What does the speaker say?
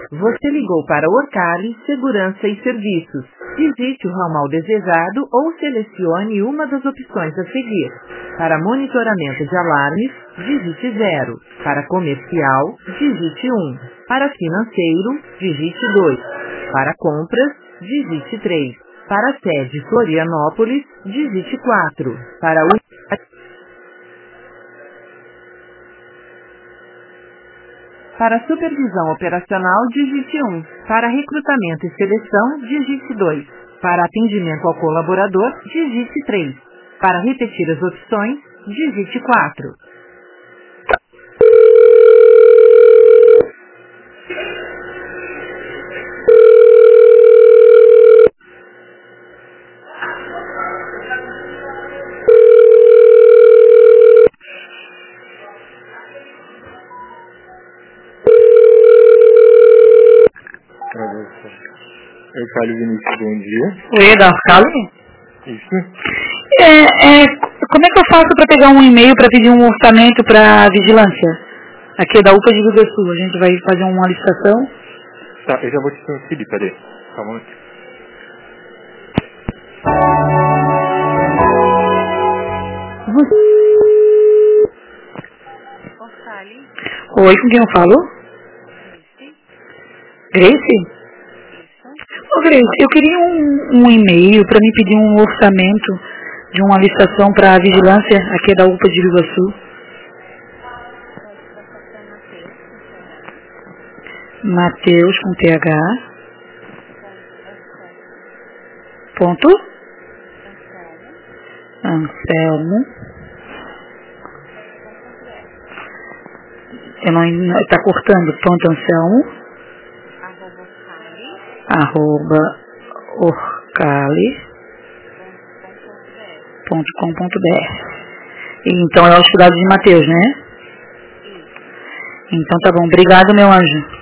Você ligou para Orcali, Segurança e Serviços. Digite o ramal desejado ou selecione uma das opções a seguir. Para monitoramento de alarmes, digite 0. Para comercial, digite 1. Para financeiro, digite 2. Para compras, digite 3. Para a sede Florianópolis, digite 4. Para o... Para supervisão operacional, digite 1. Para recrutamento e seleção, digite 2. Para atendimento ao colaborador, digite 3. Para repetir as opções, digite 4. Orcali Vinícius, bom dia. Oi, é da Orcali? Isso. Como é que eu faço para pegar um e-mail para pedir um orçamento para vigilância? Aqui é da UPA de Rio Grande do Sul. A gente vai fazer uma licitação. Tá, eu já vou te transferir, peraí. Calma aqui. Orcali, Oi, com quem eu falo? Grace? Ô Grace, eu queria um e-mail para me pedir um orçamento de uma licitação para vigilância aqui da UPA de Rio Grande do Sul. Mateus com TH. Ponto. Anselmo. Tá cortando. Ponto Anselmo. @ orcali.com.br. Então é o hospedado de Mateus, né? Então tá bom. Obrigado, meu anjo.